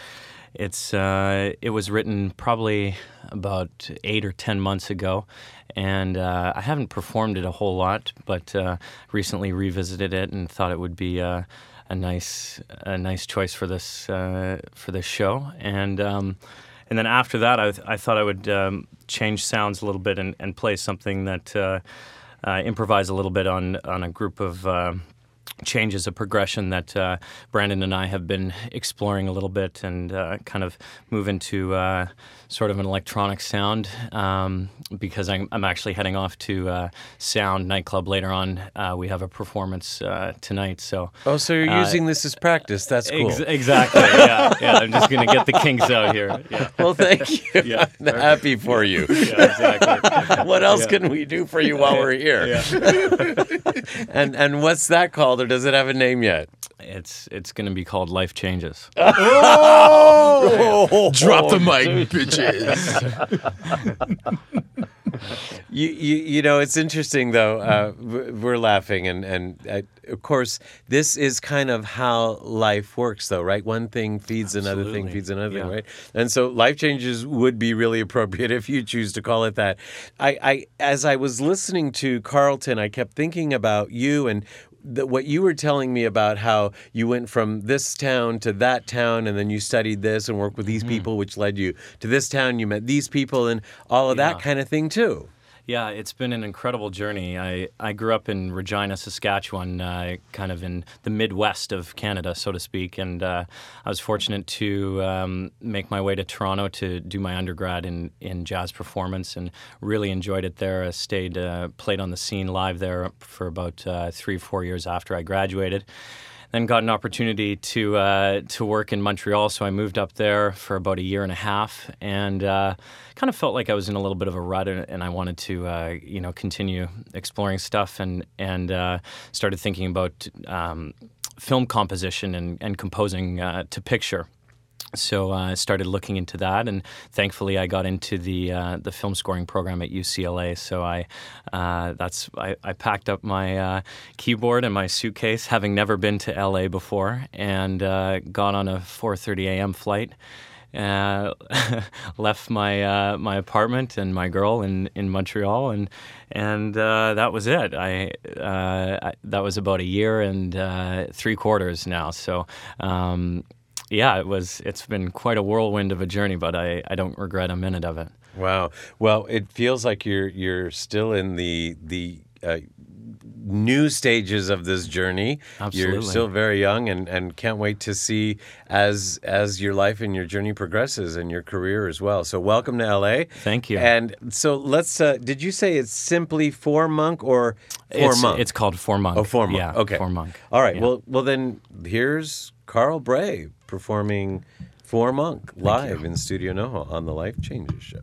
it was written probably about 8 or 10 months ago, and I haven't performed it a whole lot, but recently revisited it and thought it would be a nice choice for this show. And then after that, I thought I would change sounds a little bit and play something that improvise a little bit on a group of Change is a progression that Brandon and I have been exploring a little bit and kind of move into sort of an electronic sound because I'm actually heading off to Sound nightclub later on. We have a performance tonight. So so you're using this as practice. That's cool. Exactly. Yeah. I'm just going to get the kinks out here. Yeah. Well, thank you. Yeah. I'm happy for you. Yeah, exactly. What else can we do for you while we're here? Yeah. And what's that called, or does it have a name yet? It's going to be called Life Changes. Oh! Drop the mic, bitches. You know, it's interesting though. We're laughing, and of course, this is kind of how life works, though, right? One thing feeds another thing, feeds another thing, right? And so, Life Changes would be really appropriate if you choose to call it that. As I was listening to Carlton, I kept thinking about you and what you were telling me about how you went from this town to that town, and then you studied this and worked with these people, which led you to this town. You met these people and all of that kind of thing too. Yeah, it's been an incredible journey. I grew up in Regina, Saskatchewan, kind of in the Midwest of Canada, so to speak, and I was fortunate to make my way to Toronto to do my undergrad in jazz performance, and really enjoyed it there. I played on the scene live there for about 3-4 years after I graduated. Then got an opportunity to work in Montreal, so I moved up there for about 1.5 years, and kind of felt like I was in a little bit of a rut, and I wanted to continue exploring stuff, and started thinking about film composition and composing to picture. So I started looking into that, and thankfully I got into the film scoring program at UCLA. So I packed up my keyboard and my suitcase, having never been to LA before, and got on a 4:30 a.m. flight. Left my apartment and my girl in Montreal, and that was it. That was about 1 year and 3/4 now. So. It's been quite a whirlwind of a journey, but I don't regret a minute of it. Wow. Well, it feels like you're still in the new stages of this journey. Absolutely. You're still very young and can't wait to see as your life and your journey progresses and your career as well. So welcome to LA. Thank you. And so let's, did you say it's simply For Monk or For Monk? It's called For Monk. Oh, For Monk. Yeah, Okay. For Monk. All right. Yeah. Well then here's Carl Bray performing For Monk live in Studio NoHo on the Life Changes Show.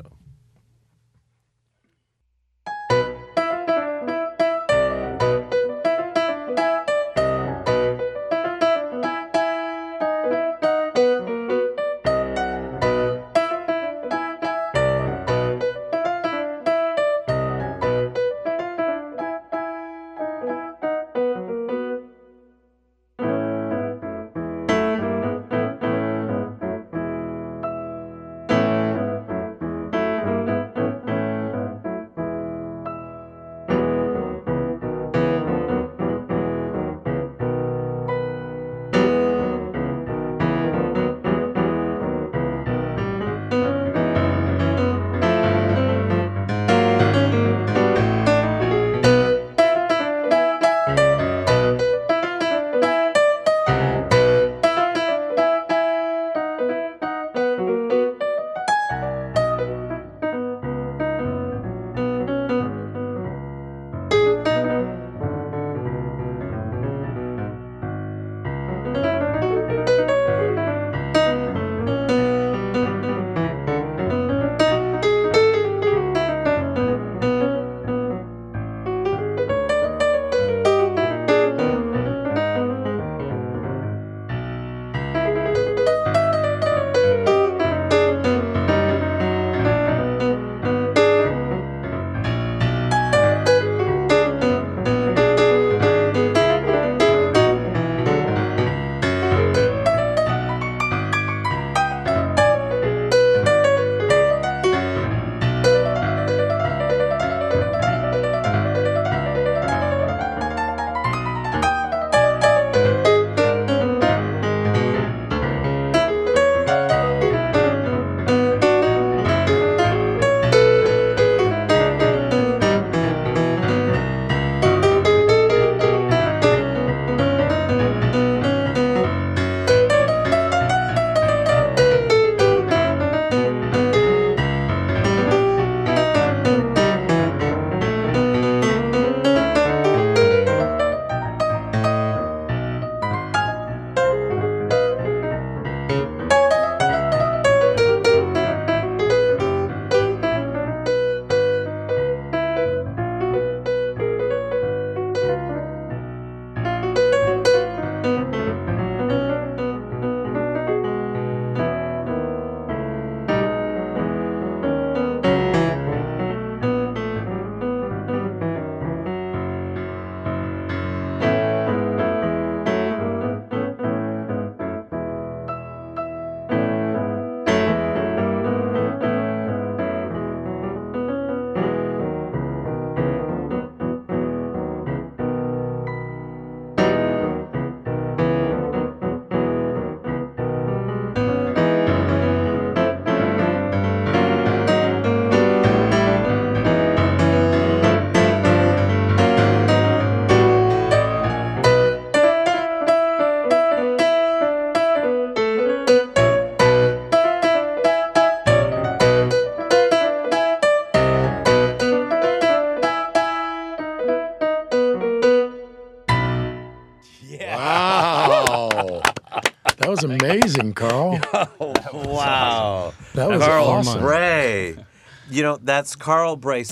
Wow. That was amazing, Carl. Wow. That was Carl awesome. Bray. You know, that's Carl Bray,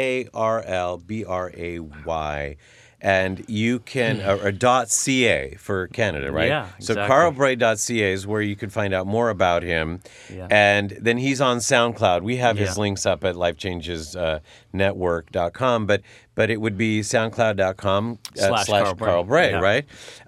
CarlBray. And you can, or .ca for Canada, right? Yeah, So exactly. carlbray.ca is where you can find out more about him. Yeah. And then he's on SoundCloud. We have his Yeah. links up at lifechangesnetwork.com, but it would be soundcloud.com Slash Carl Bray. Carl Bray, Yeah. right?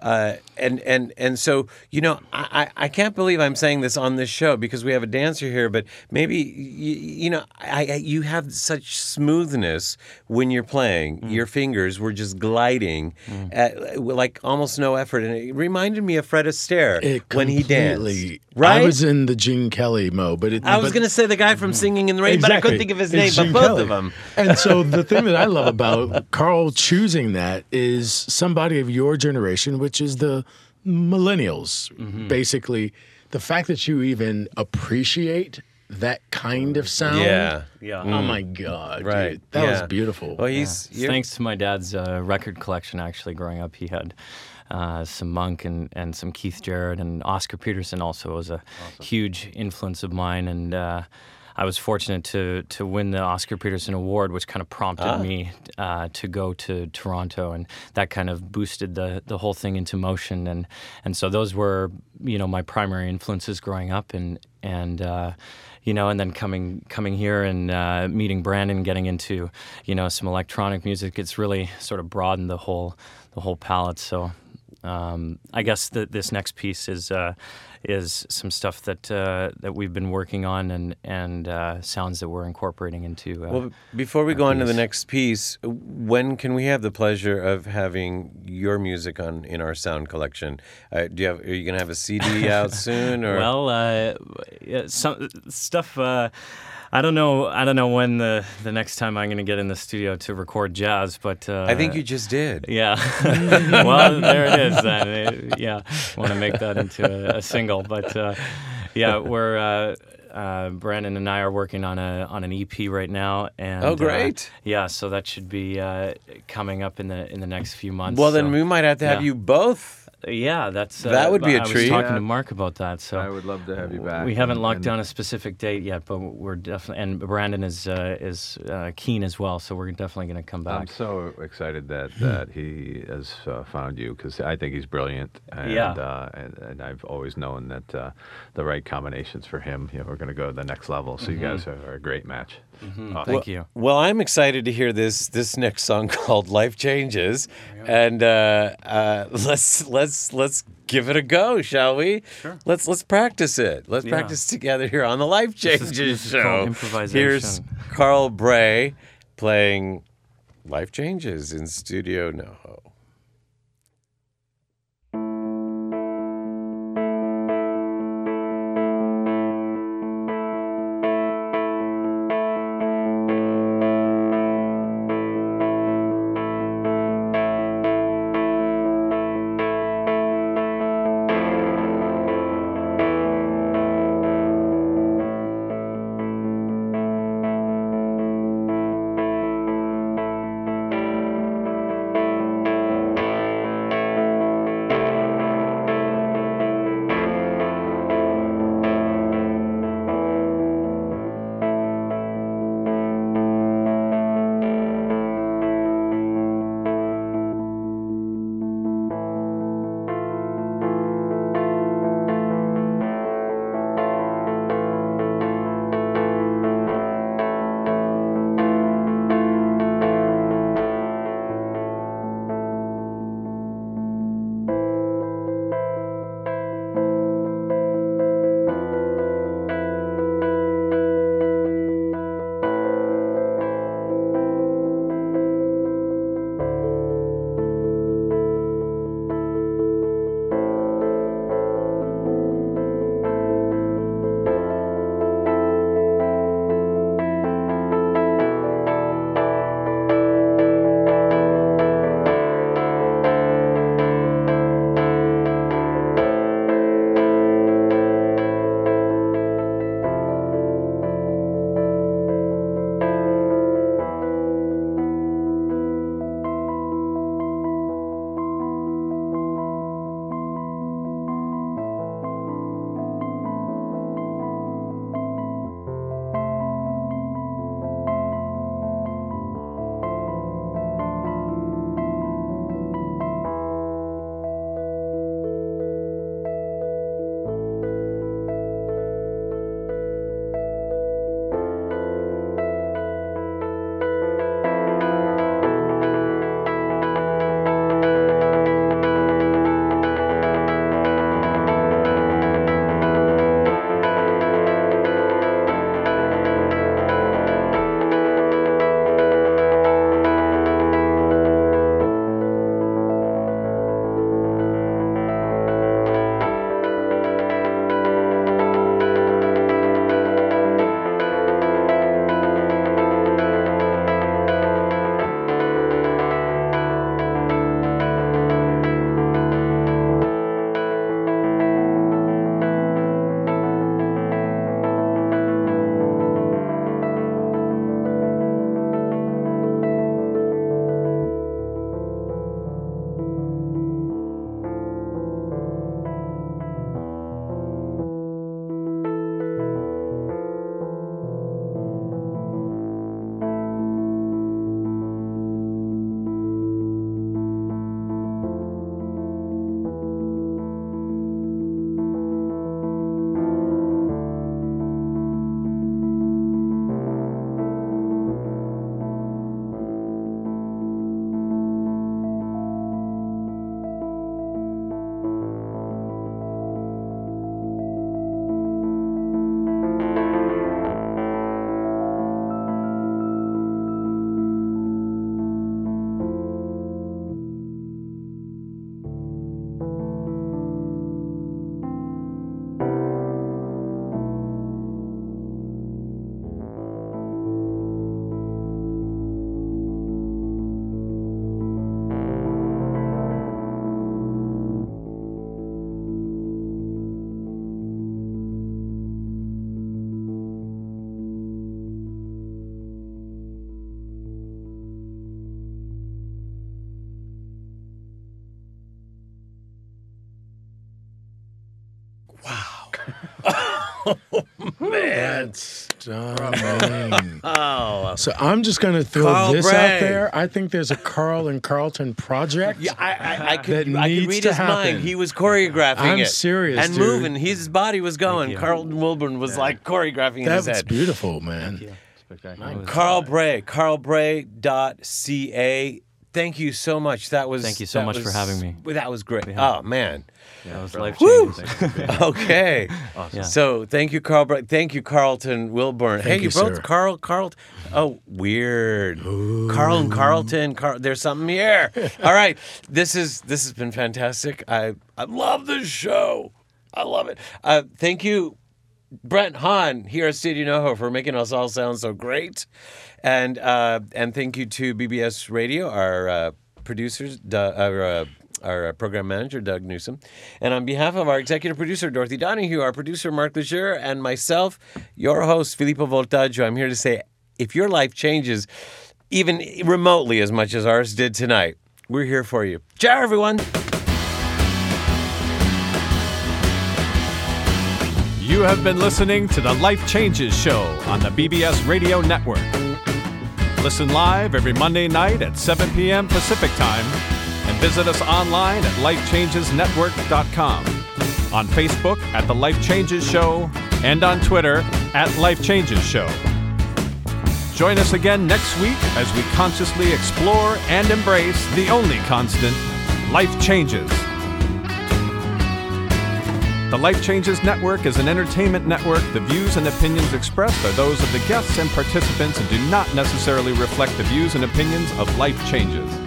And so, you know, I can't believe I'm saying this on this show because we have a dancer here, but maybe, you know, you have such smoothness when you're playing. Your fingers were just gliding at, like almost no effort. And it reminded me of Fred Astaire when he danced. Right? I was in the Gene Kelly mode, but I was going to say the guy from Singing in the Rain, but I couldn't think of his name, It's but Gene both Kelly. of them. And so the thing that I love about Carl choosing that is somebody of your generation, which is the millennials. Mm-hmm. Basically, the fact that you even appreciate that kind of sound. Yeah. Yeah. Oh my God, Right. dude. That was Yeah. beautiful. Well, It's thanks to my dad's record collection. Actually, growing up, he had some Monk and some Keith Jarrett, and Oscar Peterson also was a huge influence of mine. And I was fortunate to win the Oscar Peterson Award, which kind of prompted me to go to Toronto, and that kind of boosted the whole thing into motion. And so those were, you know, my primary influences growing up, and you know, and then coming here and meeting Brandon, getting into, you know, some electronic music. It's really sort of broadened the whole palette. So I guess this next piece is some stuff that we've been working on and sounds that we're incorporating into. Well, before we go on to the piece. next piece, when can we have the pleasure of having your music in our sound collection? Are you going to have a CD out soon? Or Well, some stuff. I don't know when the next time I'm going to get in the studio to record jazz, but I think you just did. Yeah. Well, there it is. Then. Yeah, want to make that into a single, but yeah, we're Brandon and I are working on an EP right now, and Oh, great. yeah, so that should be coming up in the next few months. Well, then so, we might have to have yeah. you both. Yeah, that would be a I treat. was talking Yeah. to Mark about that. So I would love to have you back. we haven't locked And- down a specific date yet, but we're definitely, and Brandon is keen as well, so we're definitely going to come I'm back. so excited that he has found you because I think he's brilliant. And, Yeah. and I've always known that the right combinations for him, you know, we're going to go to the next level. So you guys are a great match. Thank you. Well, I'm excited to hear this next song called "Life Changes," and let's give it a go, shall we? Sure. Let's practice it. Let's Yeah. practice together here on the Life Changes this is show. called improvisation. Here's Carl Bray playing "Life Changes" in Studio NoHo. Life Man, stunning. Oh, So I'm just going to throw Carl this Bray. out there. I think there's a Carl and Carlton project. yeah, I could That read needs his to happen. mind. He was choreographing I'm it. serious, and dude. moving. His body was going. Carlton Wilburn was like choreographing in his That's head. beautiful, man. Spectacular. Carl Bray, carlbray.ca. Thank you so much. Thank you so much for having me. That was great. Oh, man. That was life-changing. Okay. Yeah. So thank you, Carl Bray. Thank you, Carlton Wilburn. Thank you you, both, sir. Carl. Oh, weird. Carl and Carlton. There's something here. All right. This has been fantastic. I love this show. I love it. Thank you, Brent Hahn here at Studio NoHo for making us all sound so great, and thank you to BBS Radio, our producers, our program manager Doug Newsom, and on behalf of our executive producer Dorothy Donahue, our producer Mark Lejeune, and myself, your host Filippo Voltaggio, I'm here to say, if your life changes, even remotely as much as ours did tonight, we're here for you. Ciao, everyone. You have been listening to the Life Changes Show on the BBS Radio Network. Listen live every Monday night at 7 p.m. Pacific Time and visit us online at lifechangesnetwork.com, on Facebook at The Life Changes Show, and on Twitter at Life Changes Show. Join us again next week as we consciously explore and embrace the only constant, life changes. The Life Changes Network is an entertainment network. The views and opinions expressed are those of the guests and participants and do not necessarily reflect the views and opinions of Life Changes.